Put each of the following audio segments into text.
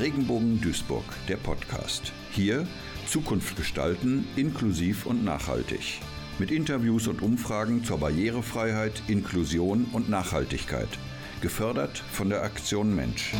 Regenbogen Duisburg, der Podcast. Hier Zukunft gestalten, inklusiv und nachhaltig. Mit Interviews und Umfragen zur Barrierefreiheit, Inklusion und Nachhaltigkeit. Gefördert von der Aktion Mensch.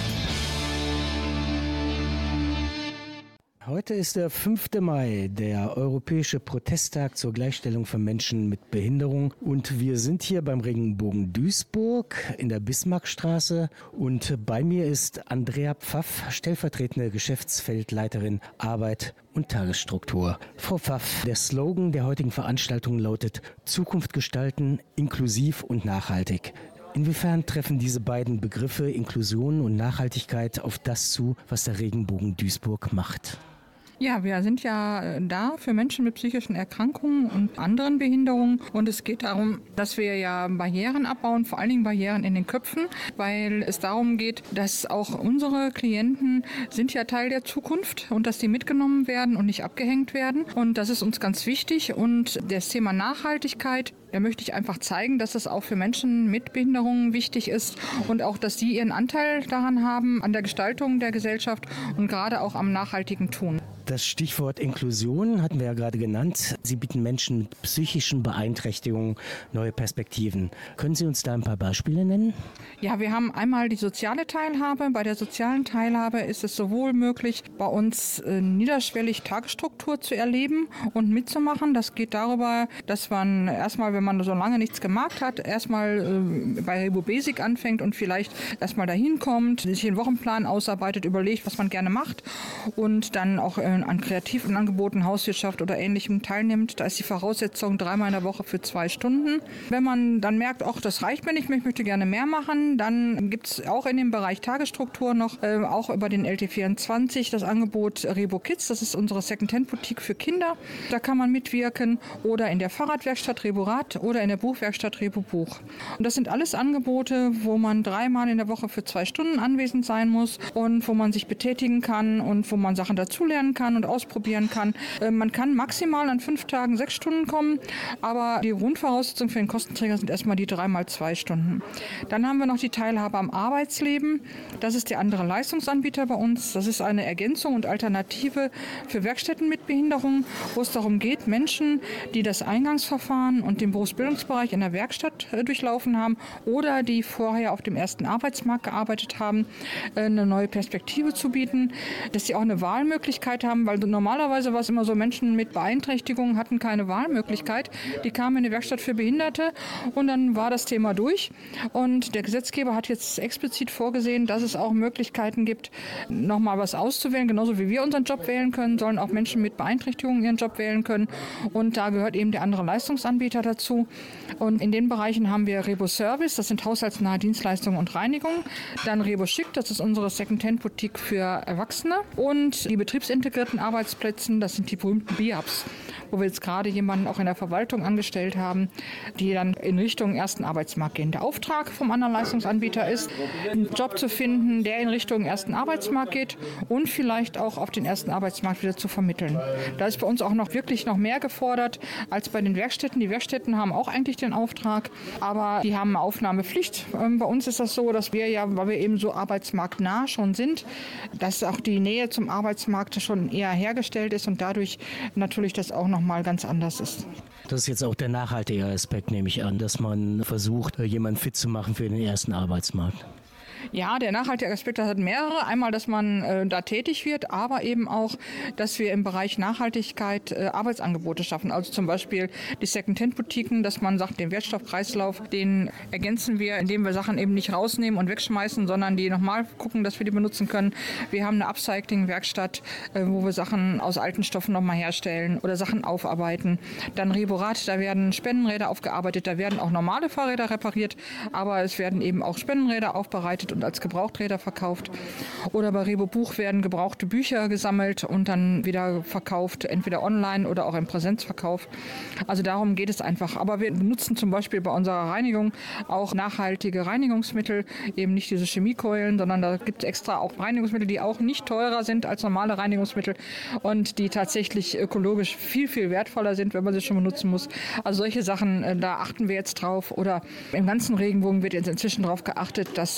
Heute ist der 5. Mai, der Europäische Protesttag zur Gleichstellung von Menschen mit Behinderung. Und wir sind hier beim Regenbogen Duisburg in der Bismarckstraße. Und bei mir ist Andrea Pfaff, stellvertretende Geschäftsfeldleiterin Arbeit und Tagesstruktur. Frau Pfaff, der Slogan der heutigen Veranstaltung lautet Zukunft gestalten, inklusiv und nachhaltig. Inwiefern treffen diese beiden Begriffe Inklusion und Nachhaltigkeit auf das zu, was der Regenbogen Duisburg macht? Ja, wir sind ja da für Menschen mit psychischen Erkrankungen und anderen Behinderungen. Und es geht darum, dass wir ja Barrieren abbauen, vor allen Dingen Barrieren in den Köpfen, weil es darum geht, dass auch unsere Klienten sind ja Teil der Zukunft und dass die mitgenommen werden und nicht abgehängt werden. Und das ist uns ganz wichtig. Und das Thema Nachhaltigkeit, da möchte ich einfach zeigen, dass es auch für Menschen mit Behinderungen wichtig ist und auch, dass sie ihren Anteil daran haben, an der Gestaltung der Gesellschaft und gerade auch am nachhaltigen Tun. Das Stichwort Inklusion hatten wir ja gerade genannt. Sie bieten Menschen mit psychischen Beeinträchtigungen neue Perspektiven. Können Sie uns da ein paar Beispiele nennen? Ja, wir haben einmal die soziale Teilhabe. Bei der sozialen Teilhabe ist es sowohl möglich, bei uns niederschwellig Tagesstruktur zu erleben und mitzumachen. Das geht darüber, dass man erstmal, wenn man so lange nichts gemacht hat, erstmal bei Rebo Basic anfängt und vielleicht erstmal dahin kommt, sich einen Wochenplan ausarbeitet, überlegt, was man gerne macht und dann auch an kreativen Angeboten, Hauswirtschaft oder Ähnlichem teilnimmt. Da ist die Voraussetzung 3-mal in der Woche für 2 Stunden. Wenn man dann merkt, ach, das reicht mir nicht, ich möchte gerne mehr machen, dann gibt es auch in dem Bereich Tagesstruktur noch, auch über den LT24, das Angebot Rebo Kids. Das ist unsere Second-Hand-Boutique für Kinder. Da kann man mitwirken oder in der Fahrradwerkstatt Rebo Rad oder in der Buchwerkstatt Rebo Buch. Und das sind alles Angebote, wo man 3-mal in der Woche für 2 Stunden anwesend sein muss und wo man sich betätigen kann und wo man Sachen dazulernen kann und ausprobieren kann. Man kann maximal an 5 Tagen 6 Stunden kommen, aber die Grundvoraussetzungen für den Kostenträger sind erstmal die 3-mal 2 Stunden. Dann haben wir noch die Teilhabe am Arbeitsleben. Das ist der andere Leistungsanbieter bei uns. Das ist eine Ergänzung und Alternative für Werkstätten mit Behinderung, wo es darum geht, Menschen, die das Eingangsverfahren und den Berufsbildungsbereich in der Werkstatt durchlaufen haben oder die vorher auf dem ersten Arbeitsmarkt gearbeitet haben, eine neue Perspektive zu bieten, dass sie auch eine Wahlmöglichkeit haben, weil normalerweise war es immer so, Menschen mit Beeinträchtigungen hatten keine Wahlmöglichkeit. Die kamen in die Werkstatt für Behinderte und dann war das Thema durch. Und der Gesetzgeber hat jetzt explizit vorgesehen, dass es auch Möglichkeiten gibt, nochmal was auszuwählen. Genauso wie wir unseren Job wählen können, sollen auch Menschen mit Beeinträchtigungen ihren Job wählen können. Und da gehört eben der andere Leistungsanbieter dazu. Und in den Bereichen haben wir Rebo Service, das sind haushaltsnahe Dienstleistungen und Reinigung. Dann Rebo Schick, das ist unsere Second-Hand-Boutique für Erwachsene. Und die betriebsintegrierten Arbeitsplätzen, das sind die berühmten BIABs, wo wir jetzt gerade jemanden auch in der Verwaltung angestellt haben, die dann in Richtung ersten Arbeitsmarkt gehen. Der Auftrag vom anderen Leistungsanbieter ist, einen Job zu finden, der in Richtung ersten Arbeitsmarkt geht und vielleicht auch auf den ersten Arbeitsmarkt wieder zu vermitteln. Da ist bei uns auch noch wirklich noch mehr gefordert als bei den Werkstätten. Die Werkstätten haben auch eigentlich den Auftrag, aber die haben eine Aufnahmepflicht. Bei uns ist das so, dass wir ja, weil wir eben so arbeitsmarktnah schon sind, dass auch die Nähe zum Arbeitsmarkt schon eher hergestellt ist und dadurch natürlich das auch noch mal ganz anders ist. Das ist jetzt auch der nachhaltige Aspekt, nehme ich an, dass man versucht, jemanden fit zu machen für den ersten Arbeitsmarkt. Ja, der nachhaltige Aspekt hat mehrere. Einmal, dass man da tätig wird, aber eben auch, dass wir im Bereich Nachhaltigkeit Arbeitsangebote schaffen. Also zum Beispiel die Second-Hand-Boutiquen, dass man sagt, den Wertstoffkreislauf, den ergänzen wir, indem wir Sachen eben nicht rausnehmen und wegschmeißen, sondern die nochmal gucken, dass wir die benutzen können. Wir haben eine Upcycling-Werkstatt, wo wir Sachen aus alten Stoffen nochmal herstellen oder Sachen aufarbeiten. Dann Rebo Rad, da werden Spendenräder aufgearbeitet, da werden auch normale Fahrräder repariert, aber es werden eben auch Spendenräder aufbereitet und als Gebrauchträder verkauft. Oder bei Rebo Buch werden gebrauchte Bücher gesammelt und dann wieder verkauft, entweder online oder auch im Präsenzverkauf. Also darum geht es einfach. Aber wir benutzen zum Beispiel bei unserer Reinigung auch nachhaltige Reinigungsmittel, eben nicht diese Chemiekeulen, sondern da gibt es extra auch Reinigungsmittel, die auch nicht teurer sind als normale Reinigungsmittel und die tatsächlich ökologisch viel, viel wertvoller sind, wenn man sie schon benutzen muss. Also solche Sachen, da achten wir jetzt drauf. Oder im ganzen Regenbogen wird jetzt inzwischen darauf geachtet, dass beim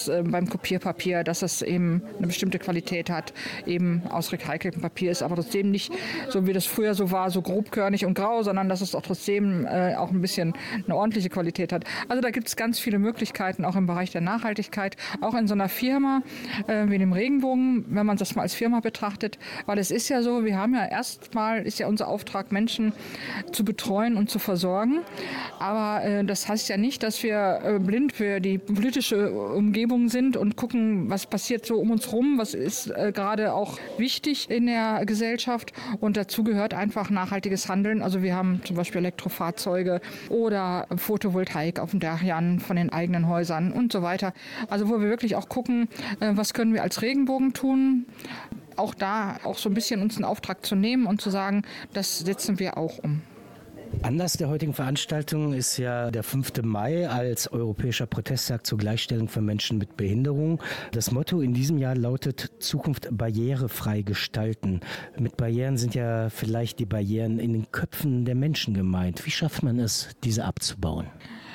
beim Kopierpapier, dass es eben eine bestimmte Qualität hat, eben aus recyceltem Papier ist, aber trotzdem nicht so wie das früher so war, so grobkörnig und grau, sondern dass es auch trotzdem auch ein bisschen eine ordentliche Qualität hat. Also da gibt es ganz viele Möglichkeiten, auch im Bereich der Nachhaltigkeit, auch in so einer Firma wie dem Regenbogen, wenn man das mal als Firma betrachtet, weil es ist ja so, wir haben ja erstmal, ist ja unser Auftrag, Menschen zu betreuen und zu versorgen, aber das heißt ja nicht, dass wir blind für die politische Umgebung sind und gucken, was passiert so um uns rum, was ist gerade auch wichtig in der Gesellschaft, und dazu gehört einfach nachhaltiges Handeln. Also wir haben zum Beispiel Elektrofahrzeuge oder Photovoltaik auf den Dächern von den eigenen Häusern und so weiter. Also wo wir wirklich auch gucken, was können wir als Regenbogen tun, auch da auch so ein bisschen uns einen Auftrag zu nehmen und zu sagen, das setzen wir auch um. Anlass der heutigen Veranstaltung ist ja der 5. Mai als Europäischer Protesttag zur Gleichstellung von Menschen mit Behinderung. Das Motto in diesem Jahr lautet Zukunft barrierefrei gestalten. Mit Barrieren sind ja vielleicht die Barrieren in den Köpfen der Menschen gemeint. Wie schafft man es, diese abzubauen?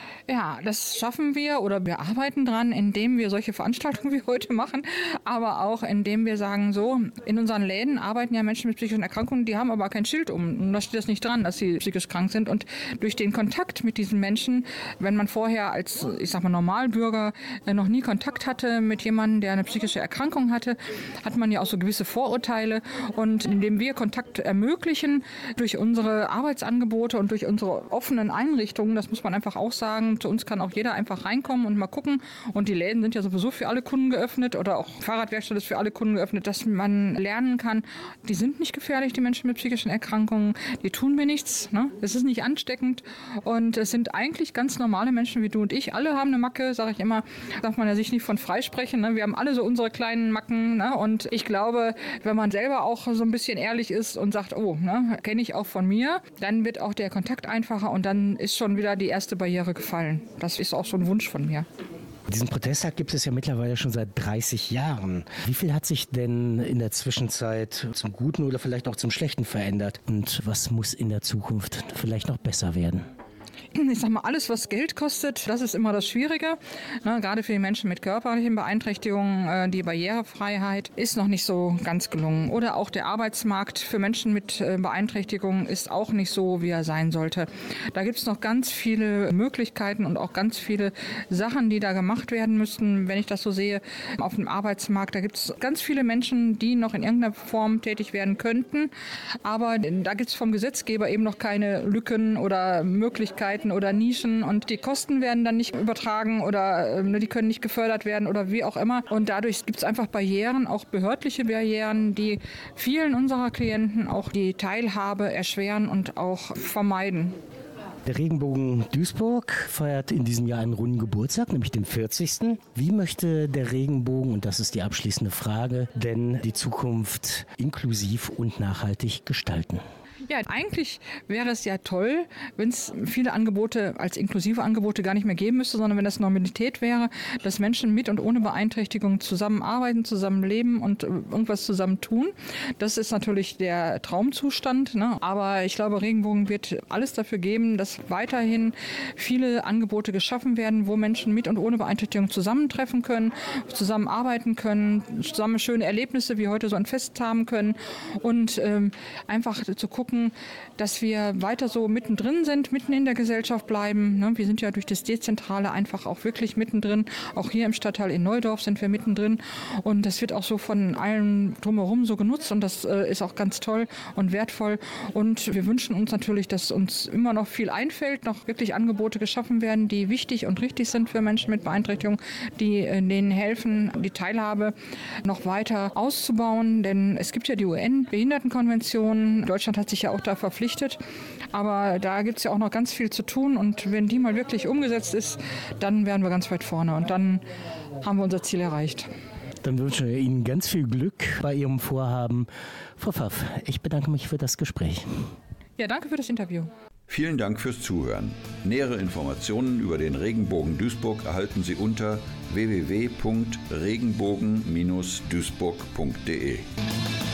Ja, das schaffen wir oder wir arbeiten dran, indem wir solche Veranstaltungen wie heute machen, aber auch indem wir sagen, so, in unseren Läden arbeiten ja Menschen mit psychischen Erkrankungen, die haben aber kein Schild um. Und da steht das nicht dran, dass sie psychisch krank sind. Und durch den Kontakt mit diesen Menschen, wenn man vorher als, ich sag mal, Normalbürger noch nie Kontakt hatte mit jemandem, der eine psychische Erkrankung hatte, hat man ja auch so gewisse Vorurteile. Und indem wir Kontakt ermöglichen durch unsere Arbeitsangebote und durch unsere offenen Einrichtungen, das muss man einfach auch sagen, zu uns kann auch jeder einfach reinkommen und mal gucken. Und die Läden sind ja sowieso für alle Kunden geöffnet oder auch Fahrradwerkstatt ist für alle Kunden geöffnet, dass man lernen kann, die sind nicht gefährlich, die Menschen mit psychischen Erkrankungen, die tun mir nichts, ne? Es ist nicht ansteckend und es sind eigentlich ganz normale Menschen wie du und ich. Alle haben eine Macke, sage ich immer, darf man ja sich nicht von freisprechen. Ne? Wir haben alle so unsere kleinen Macken, ne? Und ich glaube, wenn man selber auch so ein bisschen ehrlich ist und sagt, oh, ne, kenne ich auch von mir, dann wird auch der Kontakt einfacher und dann ist schon wieder die erste Barriere gefallen. Das ist auch so ein Wunsch von mir. Diesen Protesttag gibt es ja mittlerweile schon seit 30 Jahren. Wie viel hat sich denn in der Zwischenzeit zum Guten oder vielleicht auch zum Schlechten verändert? Und was muss in der Zukunft vielleicht noch besser werden? Ich sag mal, alles, was Geld kostet, das ist immer das Schwierige. Ne, gerade für die Menschen mit körperlichen Beeinträchtigungen, die Barrierefreiheit ist noch nicht so ganz gelungen. Oder auch der Arbeitsmarkt für Menschen mit Beeinträchtigungen ist auch nicht so, wie er sein sollte. Da gibt es noch ganz viele Möglichkeiten und auch ganz viele Sachen, die da gemacht werden müssten. Wenn ich das so sehe, auf dem Arbeitsmarkt, da gibt es ganz viele Menschen, die noch in irgendeiner Form tätig werden könnten. Aber da gibt es vom Gesetzgeber eben noch keine Lücken oder Möglichkeiten oder Nischen und die Kosten werden dann nicht übertragen oder die können nicht gefördert werden oder wie auch immer. Und dadurch gibt es einfach Barrieren, auch behördliche Barrieren, die vielen unserer Klienten auch die Teilhabe erschweren und auch vermeiden. Der Regenbogen Duisburg feiert in diesem Jahr einen runden Geburtstag, nämlich den 40. Wie möchte der Regenbogen, und das ist die abschließende Frage, denn die Zukunft inklusiv und nachhaltig gestalten? Ja, eigentlich wäre es ja toll, wenn es viele Angebote als inklusive Angebote gar nicht mehr geben müsste, sondern wenn das Normalität wäre, dass Menschen mit und ohne Beeinträchtigung zusammenarbeiten, zusammenleben und irgendwas zusammen tun. Das ist natürlich der Traumzustand, ne? Aber ich glaube, Regenbogen wird alles dafür geben, dass weiterhin viele Angebote geschaffen werden, wo Menschen mit und ohne Beeinträchtigung zusammentreffen können, zusammenarbeiten können, zusammen schöne Erlebnisse wie heute so ein Fest haben können und einfach zu gucken, dass wir weiter so mittendrin sind, mitten in der Gesellschaft bleiben. Wir sind ja durch das Dezentrale einfach auch wirklich mittendrin. Auch hier im Stadtteil in Neudorf sind wir mittendrin. Und das wird auch so von allen drumherum so genutzt. Und das ist auch ganz toll und wertvoll. Und wir wünschen uns natürlich, dass uns immer noch viel einfällt, noch wirklich Angebote geschaffen werden, die wichtig und richtig sind für Menschen mit Beeinträchtigung, die denen helfen, die Teilhabe noch weiter auszubauen. Denn es gibt ja die UN-Behindertenkonvention. Deutschland hat sich ja auch da verpflichtet. Aber da gibt es ja auch noch ganz viel zu tun. Und wenn die mal wirklich umgesetzt ist, dann wären wir ganz weit vorne. Und dann haben wir unser Ziel erreicht. Dann wünschen wir Ihnen ganz viel Glück bei Ihrem Vorhaben. Frau Pfaff, ich bedanke mich für das Gespräch. Ja, danke für das Interview. Vielen Dank fürs Zuhören. Nähere Informationen über den Regenbogen Duisburg erhalten Sie unter www.regenbogen-duisburg.de.